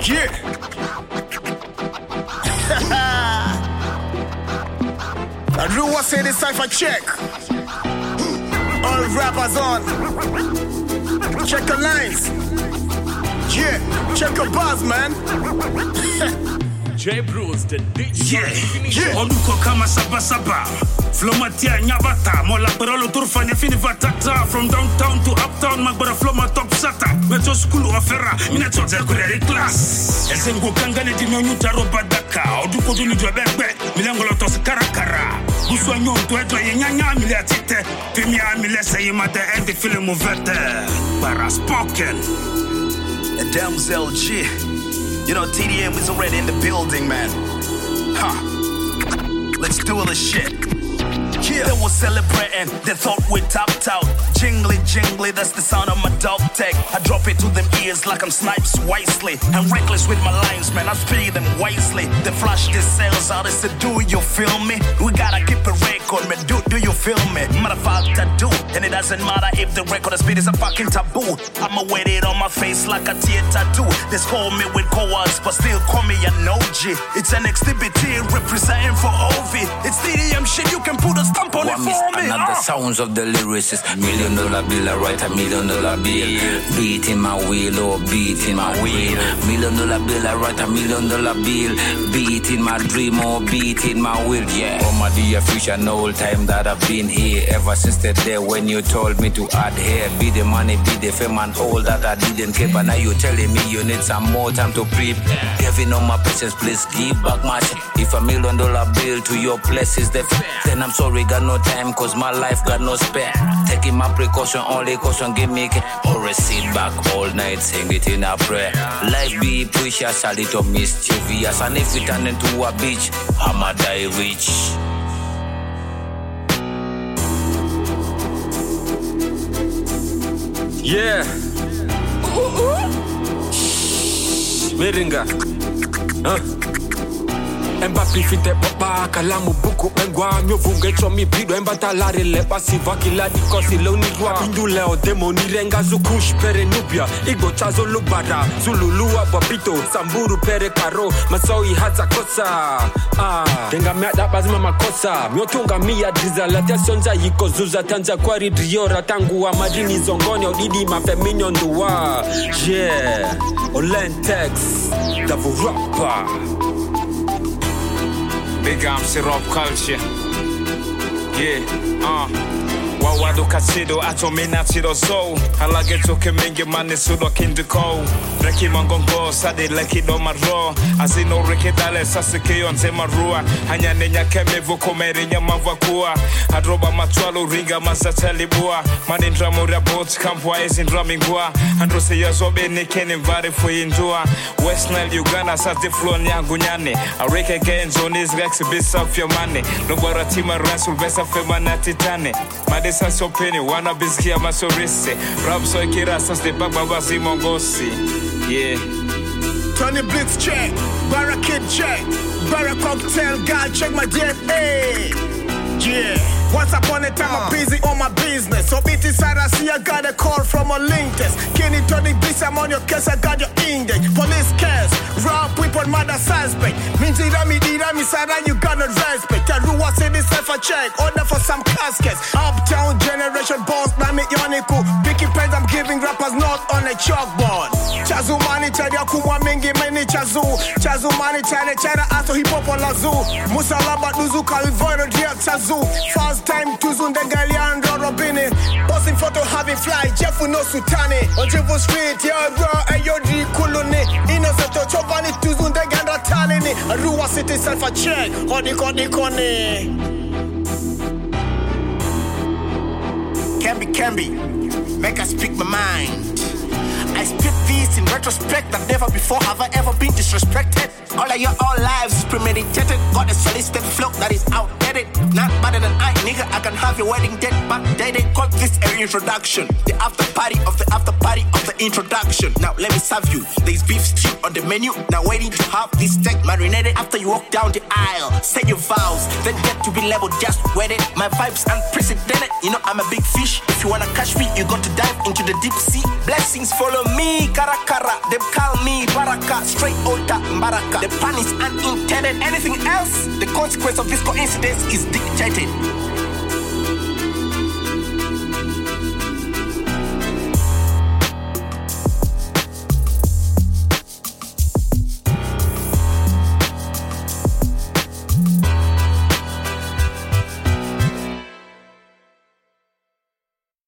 Yeah. And who was say the cipher check? All rappers on. Check the lines. Yeah, check your buzz, man. J Bruce, the DJ. Yeah. Oluko kama saba. Flomatia nyabata. Mola perolo turfanya fini vatata. From downtown to uptown, magbara floma top sata. Metro school ofera. Mina chote kurere class. Esengo kangane dino nyuta roba daka. Oduko dunu jwa bebe. Milangolo tos karakara. Guswa nyonto eto yenyanya mile tite. Pimia mile sayi mate edi film uvete. Para spoken. Damsel G. You know, TDM is already in the building, man. Let's do all this shit. Yeah. They were celebrating, they thought we tapped out. Jingly, jingly, that's the sound of my dog tech. I drop it to them ears like I'm Snipes wisely. I'm reckless with my lines, man, I speed them wisely. They flash these sales out, they say, do you feel me? We gotta keep a record, man, do you feel me? Matter of fact, I do. And it doesn't matter if the record speed is a fucking taboo. I'ma wear it on my face like a tear tattoo. They call me with cowards, but still call me an OG. It's an exhibit here representing for OV. It's TDM shit, you can put a stamp on it for me. Another sounds of the lyricist. $1 million bill, I write $1 million bill. Beat in my wheel, oh, beat in my wheel. $1 million bill, I write $1 million bill. Beat in my dream, oh, beat in my wheel, yeah. Oh, my dear future, no whole time that I've been here. Ever since the day when you told me to add here. Be the money, be the fame and all that I didn't care. But now you're telling me you need some more time to prepare. Giving all my patience, please give back my shit. If $1 million bill to your place is the fair, then I'm sorry, got no time, cause my life got no spare. Taking my precaution, only caution, give me care. Or sit back all night, sing it in a prayer. Life be precious, a little mischievous. And if we turn into a beach, I'ma die rich. Yeah. Meringa. Mbappé fite papa kalamu buku engwa nyovunge chomi bido embata lare le pasiva kila dikosi lonigwa indule o demoni renga zukush pere nubia igbo chazo lubara zululua babito samburu pere karo masoi hata kosa denga meda bazima makosa miotunga mia driza latia sonza yiko zuza tanja kwari driora tangu wa madini zongoni odidi mafeminyo nduwa yeah Olentex davu rapper. Big arm syrup culture. Yeah, Wawado kasido atomina tido so Halage toke mingi mani sudo kindiko Reki mangongo sade leki do maro Azino reki dale sasike yonze marua Hanya nenya keme vuko meri nyama vakua Adroba matualo ringa masateli bua Mani ndramo rabot kampwa ezi ndramingua Androse yazobe nikeni mvari fuindua West Nile Uganda sati flow nyangu nyane Areke genzo nizrex bisa of your money Nobara tima ransul besa fema na titane Madesa sopeni wana bizkia masorisi Rap so ikira sasde baba zimongosi Yeah Tony Blitz check, Barricade check, Barra cocktail guy check my DNA. Yeah, once upon a time I'm busy on my business. So beat inside I see I got a call from a link test. Can you Tony Blitz, I'm on your case, I got your index. Police case, rob people, mother suspect. Minji Rami, Sada, you got no respect. I do what's in this life I check, order for some caskets. Uptown generation boss, Nami Yoniku. Picky pens I'm giving rappers not on a chalkboard. Chazumani Chadia Kuma Mingi Mani Chazu. Chazumani Chada Aso Hip Hop on Lazu. Musalaba Duzu Calvino Diak Chazu. First time Tuzun the Galiandro Robini. Posting photo having fly, Jeff no Sutani. On Jeff Street, yeah, raw, and Yodi Kuluni. Innocent Chovani Tuzun the Ganda Talini. Ruwa City self a check. Hodi Koni. Can be. Make I speak my mind. I spit these in retrospect that never before have I ever been disrespected. All of your all lives is premeditated. Got a solicited flow that is outdated. Not better than I, nigga. I can have your wedding date backdated. Call this an introduction. The after party of the after party of the introduction. Now let me serve you. There's beef stew on the menu. Now waiting to have this steak marinated. After you walk down the aisle, say your vows, then get to be labeled just wet it. My vibes unprecedented. You know I'm a big fish. If you wanna catch me, you got to dive into the deep sea. Blessings follow me, kara kara. Them call me me baraka, straight Ota Mbaraka. The plan is unintended. Anything else, the consequence of this coincidence is dictated.